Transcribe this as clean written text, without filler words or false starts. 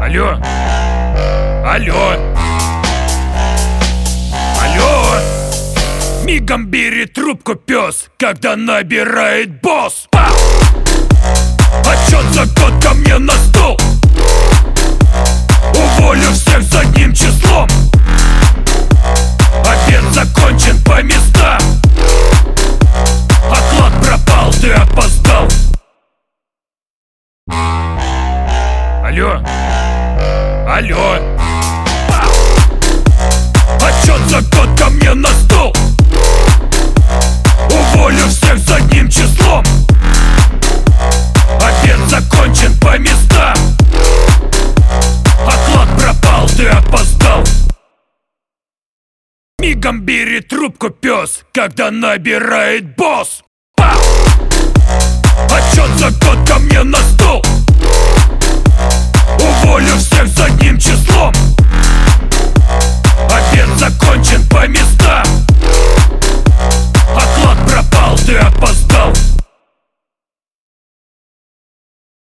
Алло? Алло? Алло? Мигом бери трубку, пес, когда набирает босс. Отчет за год ко мне на стол. Уволю всех задним числом. Обед закончен по местам. Оклад пропал, ты опоздал. Алло? Алло? Отчет за год ко мне на стол. Уволю всех задним числом. Обед закончен по местам. Оклад пропал, ты опоздал. Мигом бери трубку, пес, когда набирает босс. Отчет за год ко мне на стол.